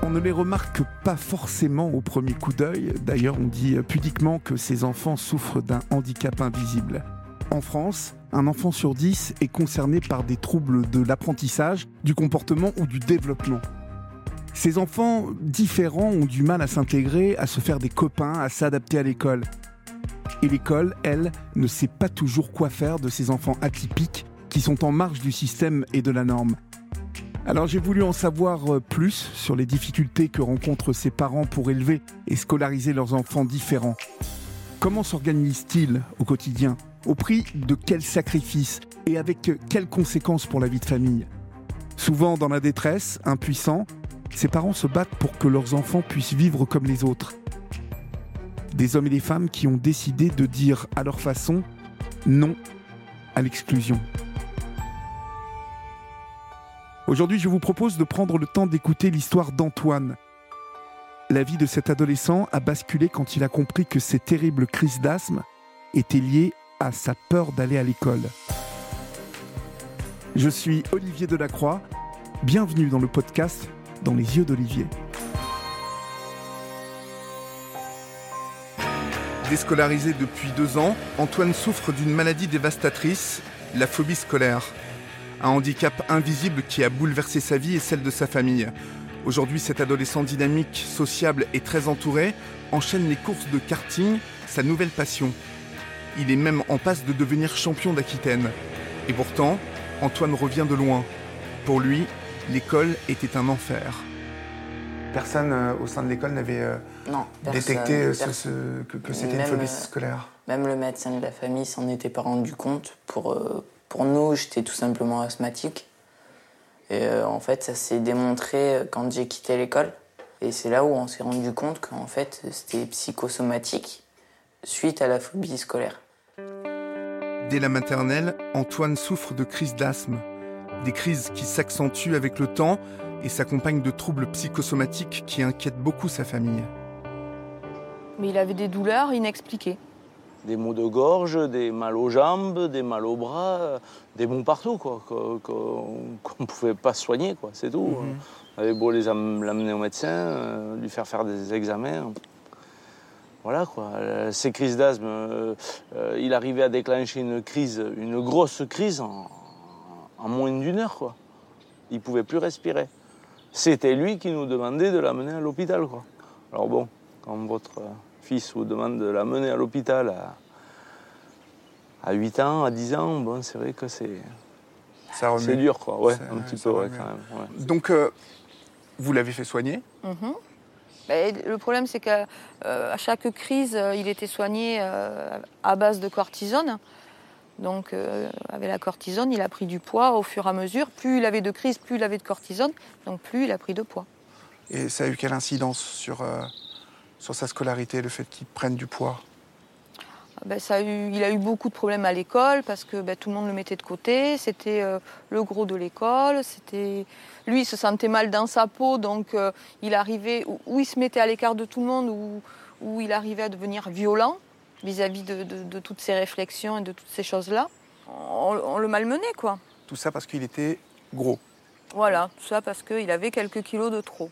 On ne les remarque pas forcément au premier coup d'œil. D'ailleurs, on dit pudiquement que ces enfants souffrent d'un handicap invisible. En France, un enfant sur 10 est concerné par des troubles de l'apprentissage, du comportement ou du développement. Ces enfants différents ont du mal à s'intégrer, à se faire des copains, à s'adapter à l'école. Et l'école, elle, ne sait pas toujours quoi faire de ces enfants atypiques qui sont en marge du système et de la norme. Alors j'ai voulu en savoir plus sur les difficultés que rencontrent ces parents pour élever et scolariser leurs enfants différents. Comment s'organisent-ils au quotidien ? Au prix de quels sacrifices ? Et avec quelles conséquences pour la vie de famille ? Souvent dans la détresse, impuissants, ces parents se battent pour que leurs enfants puissent vivre comme les autres. Des hommes et des femmes qui ont décidé de dire à leur façon non à l'exclusion. Aujourd'hui, je vous propose de prendre le temps d'écouter l'histoire d'Antoine. La vie de cet adolescent a basculé quand il a compris que ses terribles crises d'asthme étaient liées à sa peur d'aller à l'école. Je suis Olivier Delacroix. Bienvenue dans le podcast Dans les yeux d'Olivier. Déscolarisé depuis 2 ans, Antoine souffre d'une maladie dévastatrice, la phobie scolaire. Un handicap invisible qui a bouleversé sa vie et celle de sa famille. Aujourd'hui, cet adolescent dynamique, sociable et très entouré enchaîne les courses de karting, sa nouvelle passion. Il est même en passe de devenir champion d'Aquitaine. Et pourtant, Antoine revient de loin. Pour lui, l'école était un enfer. Personne au sein de l'école n'avait détecté que c'était une phobie scolaire. Même le médecin de la famille s'en était pas rendu compte. Pour nous, j'étais tout simplement asthmatique. Et en fait, ça s'est démontré quand j'ai quitté l'école. Et c'est là où on s'est rendu compte qu'en fait, c'était psychosomatique suite à la phobie scolaire. Dès la maternelle, Antoine souffre de crises d'asthme. Des crises qui s'accentuent avec le temps et s'accompagnent de troubles psychosomatiques qui inquiètent beaucoup sa famille. Mais il avait des douleurs inexpliquées. Des maux de gorge, des mal aux jambes, des mal aux bras, des maux partout, quoi, qu'on ne pouvait pas soigner, quoi, c'est tout. On avait beau l'amener au médecin, lui faire des examens. Voilà, quoi. Ces crises d'asthme, il arrivait à déclencher une grosse crise en moins d'1 heure, quoi. Il ne pouvait plus respirer. C'était lui qui nous demandait de l'amener à l'hôpital, quoi. Alors bon, quand votre fils vous demande de l'amener à l'hôpital à 8 ans, à 10 ans, bon, c'est vrai que c'est dur, quoi. Ouais, un petit peu, ouais, quand même. Ouais. Donc, vous l'avez fait soigner ? Le problème, c'est qu'à chaque crise, il était soigné à base de cortisone. Donc, avec la cortisone, il a pris du poids au fur et à mesure. Plus il avait de crises, plus il avait de cortisone, donc plus il a pris de poids. Et ça a eu quelle incidence sur sa scolarité, le fait qu'il prenne du poids ? Il a eu beaucoup de problèmes à l'école parce que tout le monde le mettait de côté. C'était le gros de l'école. Lui, il se sentait mal dans sa peau, donc il arrivait où il se mettait à l'écart de tout le monde, où il arrivait à devenir violent vis-à-vis de toutes ces réflexions et de toutes ces choses-là. On le malmenait, quoi. Tout ça parce qu'il était gros. Voilà, tout ça parce qu'il avait quelques kilos de trop.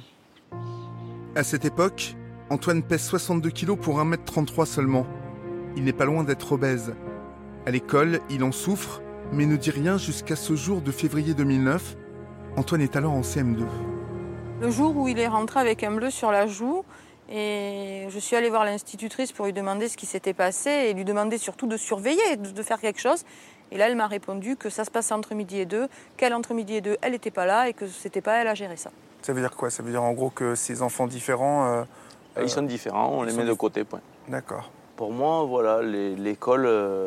À cette époque, Antoine pèse 62 kilos pour 1m33 seulement. Il n'est pas loin d'être obèse. À l'école, il en souffre, mais ne dit rien jusqu'à ce jour de février 2009. Antoine est alors en CM2. Le jour où il est rentré avec un bleu sur la joue, et je suis allée voir l'institutrice pour lui demander ce qui s'était passé et lui demander surtout de surveiller, de faire quelque chose. Et là, elle m'a répondu que ça se passait entre midi et 2, qu'elle, entre midi et 2, elle n'était pas là et que c'était pas elle à gérer ça. Ça veut dire quoi ? Ça veut dire en gros que ces enfants différents... Ils sont différents, on les met de côté, point. D'accord. Pour moi, voilà, l'école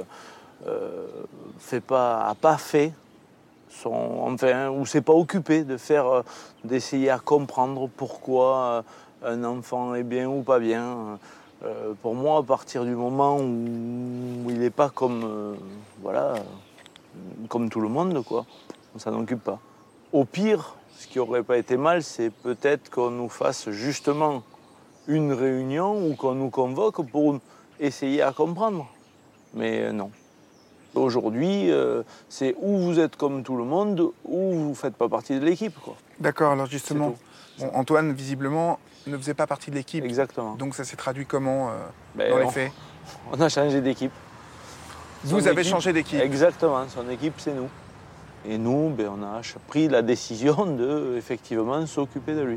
a pas fait ou s'est pas occupé d'essayer à comprendre pourquoi un enfant est bien ou pas bien. Pour moi, à partir du moment où il n'est pas comme tout le monde, quoi, on s'en occupe pas. Au pire, ce qui aurait pas été mal, c'est peut-être qu'on nous fasse justement une réunion ou qu'on nous convoque pour essayer à comprendre. Mais non. Aujourd'hui, c'est ou vous êtes comme tout le monde, ou vous ne faites pas partie de l'équipe, quoi. D'accord, alors justement, Antoine, visiblement, ne faisait pas partie de l'équipe. Exactement. Donc ça s'est traduit comment dans les faits? On a changé d'équipe. Vous avez changé d'équipe? Exactement, son équipe, c'est nous. Et nous, on a pris la décision de, effectivement, s'occuper de lui.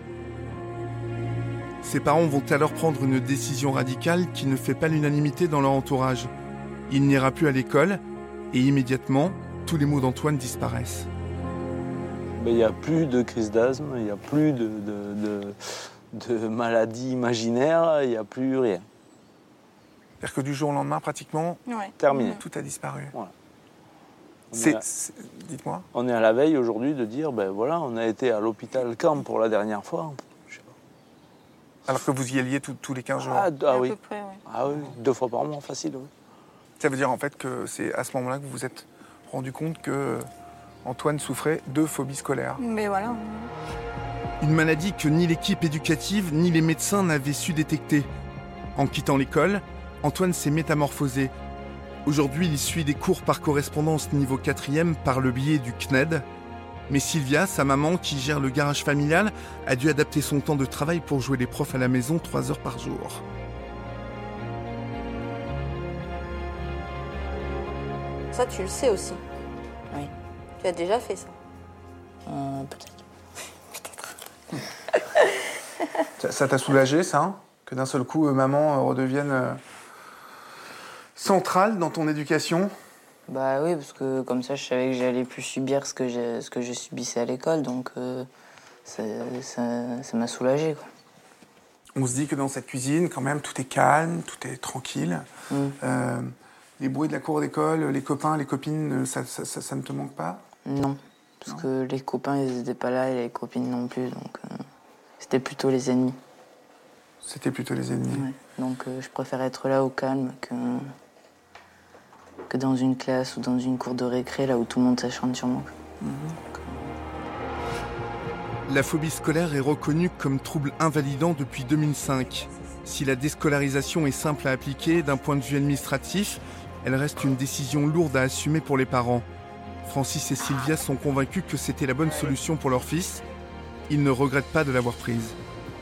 Ses parents vont alors prendre une décision radicale qui ne fait pas l'unanimité dans leur entourage. Il n'ira plus à l'école et immédiatement, tous les mots d'Antoine disparaissent. Il n'y a plus de crise d'asthme, il n'y a plus de maladies imaginaires, il n'y a plus rien. C'est-à-dire que du jour au lendemain, pratiquement, terminé. Tout a disparu. Voilà. Dites-moi. On est à la veille aujourd'hui de dire, on a été à l'hôpital quand pour la dernière fois? Je sais pas. Alors que vous y alliez tous les 15 jours? Ah oui. À peu près, oui. Ah oui, 2 fois par mois, facile, oui. Ça veut dire en fait que c'est à ce moment-là que vous vous êtes rendu compte que Antoine souffrait de phobie scolaire. Mais voilà. Une maladie que ni l'équipe éducative ni les médecins n'avaient su détecter. En quittant l'école, Antoine s'est métamorphosé. Aujourd'hui, il suit des cours par correspondance niveau 4e par le biais du CNED. Mais Sylvia, sa maman qui gère le garage familial, a dû adapter son temps de travail pour jouer les profs à la maison 3 heures par jour. Ça, tu le sais aussi. Oui. Tu as déjà fait ça. Peut-être. Ça t'a soulagé, ça, hein, que d'un seul coup, maman redevienne centrale dans ton éducation? Bah oui, parce que comme ça, je savais que j'allais plus subir ce que je subissais à l'école, donc ça m'a soulagé, quoi. On se dit que dans cette cuisine, quand même, tout est calme, tout est tranquille. Les bruits de la cour d'école, les copains, les copines, ça ne te manque pas? Non, parce que les copains, ils n'étaient pas là et les copines non plus, donc c'était plutôt les ennemis. C'était plutôt les ennemis. Ouais. Donc je préfère être là au calme que dans une classe ou dans une cour de récré, là où tout le monde s'acharne sur moi. La phobie scolaire est reconnue comme trouble invalidant depuis 2005. Si la déscolarisation est simple à appliquer d'un point de vue administratif, elle reste une décision lourde à assumer pour les parents. Francis et Sylvia sont convaincus que c'était la bonne solution pour leur fils. Ils ne regrettent pas de l'avoir prise.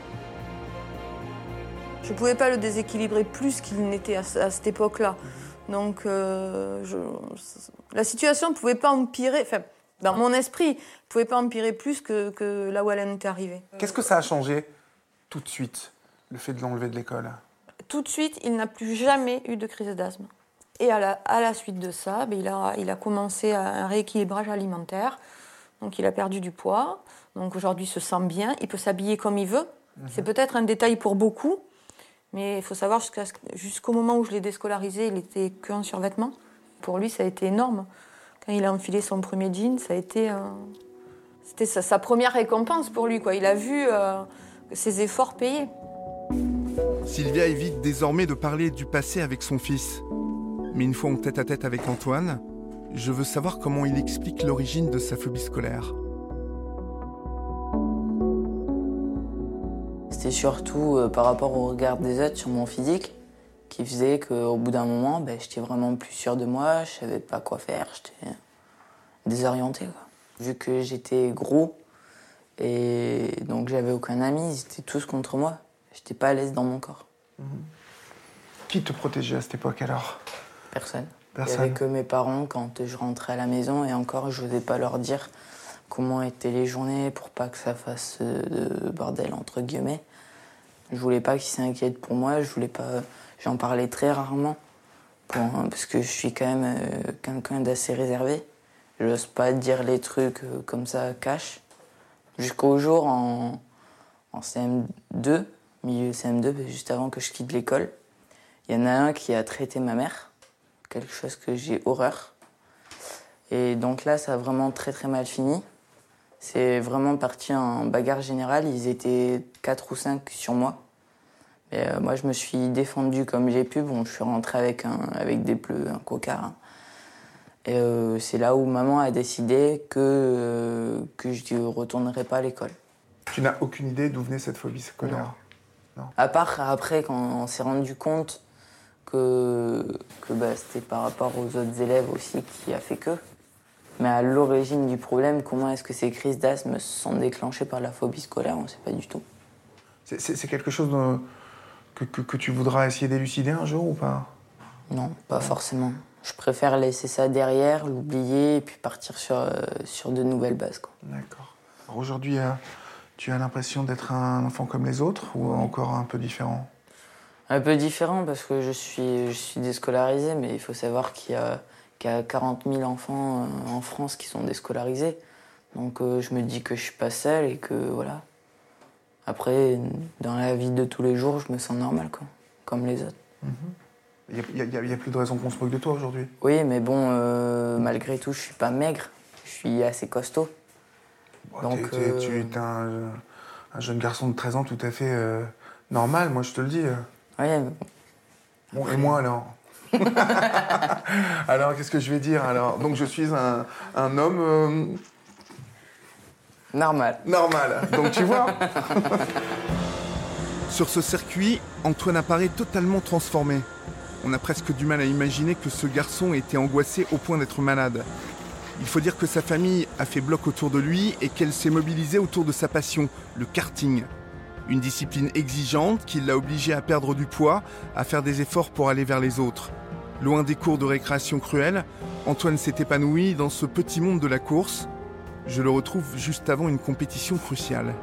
Je ne pouvais pas le déséquilibrer plus qu'il n'était à cette époque-là. Donc, la situation ne pouvait pas empirer, enfin, dans mon esprit, ne pouvait pas empirer plus que là où elle en était arrivée. Qu'est-ce que ça a changé tout de suite, le fait de l'enlever de l'école? Tout de suite, il n'a plus jamais eu de crise d'asthme. Et à la suite de ça, il a commencé un rééquilibrage alimentaire. Donc, il a perdu du poids. Donc, aujourd'hui, il se sent bien. Il peut s'habiller comme il veut. C'est peut-être un détail pour beaucoup. Mais il faut savoir, jusqu'au moment où je l'ai déscolarisé, il n'était qu'en survêtement. Pour lui, ça a été énorme. Quand il a enfilé son premier jean, ça a été c'était sa première récompense pour lui, quoi. Il a vu ses efforts payés. Sylvia évite désormais de parler du passé avec son fils. Mais une fois en tête-à-tête avec Antoine, je veux savoir comment il explique l'origine de sa phobie scolaire. C'était surtout par rapport au regard des autres sur mon physique qui faisait qu'au bout d'un moment, j'étais vraiment plus sûr de moi, je savais pas quoi faire, j'étais désorienté, quoi. Vu que j'étais gros et donc j'avais aucun ami, ils étaient tous contre moi, j'étais pas à l'aise dans mon corps. Qui te protégeait à cette époque alors? Personne. Personne. Il n'y avait que mes parents quand je rentrais à la maison et encore je n'osais pas leur dire comment étaient les journées pour pas que ça fasse de bordel entre guillemets. Je voulais pas qu'ils s'inquiètent pour moi, j'en parlais très rarement parce que je suis quand même quelqu'un d'assez réservé. Je n'ose pas dire les trucs comme ça cash. Jusqu'au jour en CM2, milieu CM2, juste avant que je quitte l'école, il y en a un qui a traité ma mère, quelque chose que j'ai horreur. Et donc là, ça a vraiment très très mal fini. C'est vraiment parti en bagarre générale. Ils étaient 4 ou 5 sur moi. Et moi, je me suis défendu comme j'ai pu. Bon, je suis rentré avec des bleus, un coca. Et c'est là où maman a décidé que je ne retournerai pas à l'école. Tu n'as aucune idée d'où venait cette phobie scolaire? Non. À part après, quand on s'est rendu compte que c'était par rapport aux autres élèves aussi qui a fait que. Mais à l'origine du problème, comment est-ce que ces crises d'asthme sont déclenchées par la phobie scolaire, on ne sait pas du tout. C'est quelque chose que tu voudras essayer d'élucider un jour ou pas? Non, pas forcément. Je préfère laisser ça derrière, l'oublier et puis partir sur de nouvelles bases, quoi. D'accord. Alors aujourd'hui, tu as l'impression d'être un enfant comme les autres ou encore un peu différent? Un peu différent parce que je suis déscolarisé, mais il faut savoir qu'il y a 40 000 enfants en France qui sont déscolarisés. Donc je me dis que je suis pas seul et que voilà. Après, dans la vie de tous les jours, je me sens normal, quoi, comme les autres. Il n'y a plus de raison qu'on se moque de toi aujourd'hui? Oui, mais bon, malgré tout, je suis pas maigre. Je suis assez costaud. Bon, donc, tu es un jeune garçon de 13 ans tout à fait normal, moi je te le dis. Oui, mais bon. Bon, et moi alors? Alors, qu'est-ce que je vais dire alors? Donc, je suis un homme... Normal. Normal, donc tu vois. Sur ce circuit, Antoine apparaît totalement transformé. On a presque du mal à imaginer que ce garçon était angoissé au point d'être malade. Il faut dire que sa famille a fait bloc autour de lui et qu'elle s'est mobilisée autour de sa passion, le karting. Une discipline exigeante qui l'a obligé à perdre du poids, à faire des efforts pour aller vers les autres. Loin des cours de récréation cruels, Antoine s'est épanoui dans ce petit monde de la course. Je le retrouve juste avant une compétition cruciale.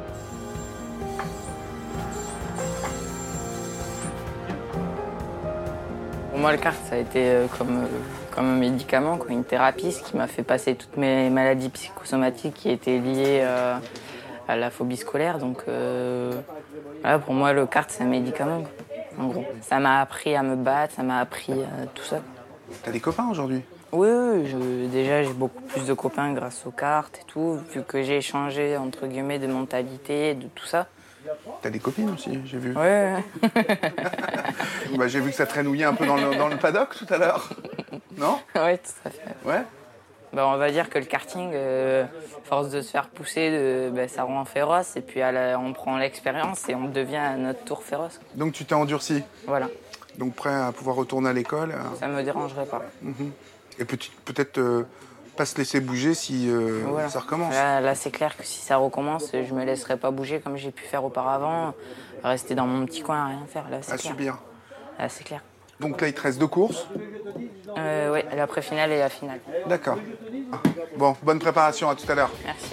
Pour moi, le kart, ça a été comme un médicament, quoi, une thérapie, ce qui m'a fait passer toutes mes maladies psychosomatiques qui étaient liées à la phobie scolaire. Donc, voilà, pour moi, le kart, c'est un médicament, quoi, en gros. Ça m'a appris à me battre, ça m'a appris tout ça. T'as des copains aujourd'hui? Oui, déjà, j'ai beaucoup plus de copains grâce aux cartes et tout, vu que j'ai changé, entre guillemets, de mentalité, de tout ça. T'as des copines aussi, j'ai vu. Ouais. Bah, j'ai vu que ça traînouillait un peu dans le paddock tout à l'heure. Non? Oui, tout à fait. Ouais. Bah, on va dire que le karting, force de se faire pousser, ça rend féroce. Et puis on prend l'expérience et on devient à notre tour féroce. Donc tu t'es endurci? Voilà. Donc prêt à pouvoir retourner à l'école? Ça me dérangerait pas. Et peut-être pas se laisser bouger si voilà. Ça recommence. Là, c'est clair que si ça recommence, je me laisserai pas bouger comme j'ai pu faire auparavant. Rester dans mon petit coin à rien faire. Là, c'est clair. Subir. Là, c'est clair. Donc là, il te reste 2 courses? Oui, la pré-finale et la finale. D'accord. Bon, bonne préparation, à tout à l'heure. Merci.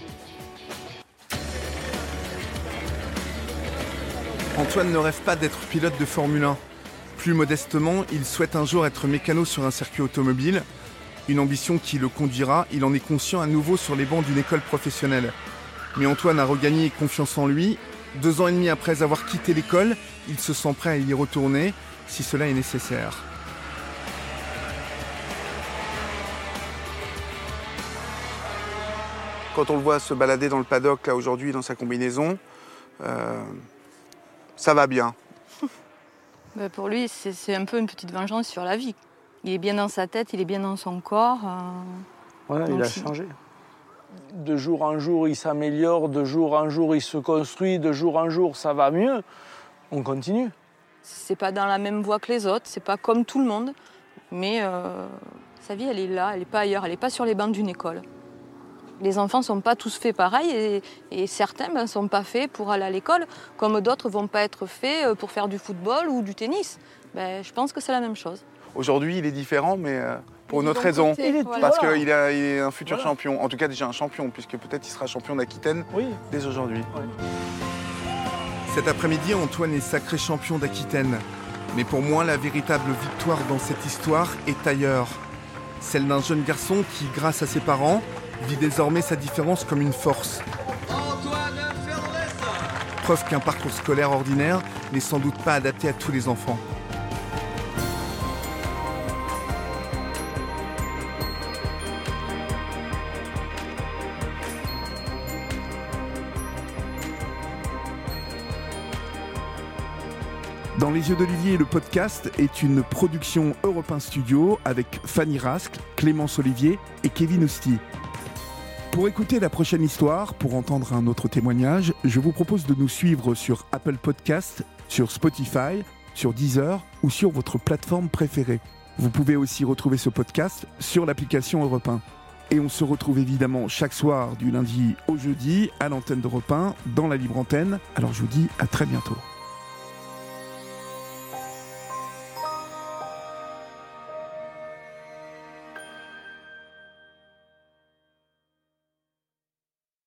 Antoine ne rêve pas d'être pilote de Formule 1. Plus modestement, il souhaite un jour être mécano sur un circuit automobile. Une ambition qui le conduira, il en est conscient, à nouveau sur les bancs d'une école professionnelle. Mais Antoine a regagné confiance en lui. 2 ans et demi après avoir quitté l'école, il se sent prêt à y retourner, si cela est nécessaire. Quand on le voit se balader dans le paddock, là, aujourd'hui, dans sa combinaison, ça va bien. Pour lui, c'est un peu une petite vengeance sur la vie. Il est bien dans sa tête, il est bien dans son corps. Ouais, il a changé. De jour en jour, il s'améliore, de jour en jour, il se construit, de jour en jour, ça va mieux. On continue. C'est pas dans la même voie que les autres, c'est pas comme tout le monde, mais sa vie, elle est là, elle n'est pas ailleurs, elle n'est pas sur les bancs d'une école. Les enfants ne sont pas tous faits pareil et certains ne sont pas faits pour aller à l'école, comme d'autres ne vont pas être faits pour faire du football ou du tennis. Je pense que c'est la même chose. Aujourd'hui, il est différent, mais pour une autre raison. Parce qu'il est un futur champion. En tout cas, déjà un champion, puisque peut-être il sera champion d'Aquitaine dès aujourd'hui. Oui. Cet après-midi, Antoine est sacré champion d'Aquitaine. Mais pour moi, la véritable victoire dans cette histoire est ailleurs. Celle d'un jeune garçon qui, grâce à ses parents, vit désormais sa différence comme une force. Preuve qu'un parcours scolaire ordinaire n'est sans doute pas adapté à tous les enfants. Dans les yeux d'Olivier, le podcast est une production Europe 1 Studio avec Fanny Rascle, Clémence Olivier et Kevin Ousti. Pour écouter la prochaine histoire, pour entendre un autre témoignage, je vous propose de nous suivre sur Apple Podcasts, sur Spotify sur Deezer ou sur votre plateforme préférée. Vous pouvez aussi retrouver ce podcast sur l'application Europe 1. Et on se retrouve évidemment chaque soir du lundi au jeudi à l'antenne d'Europe 1 dans la libre antenne. Alors je vous dis à très bientôt.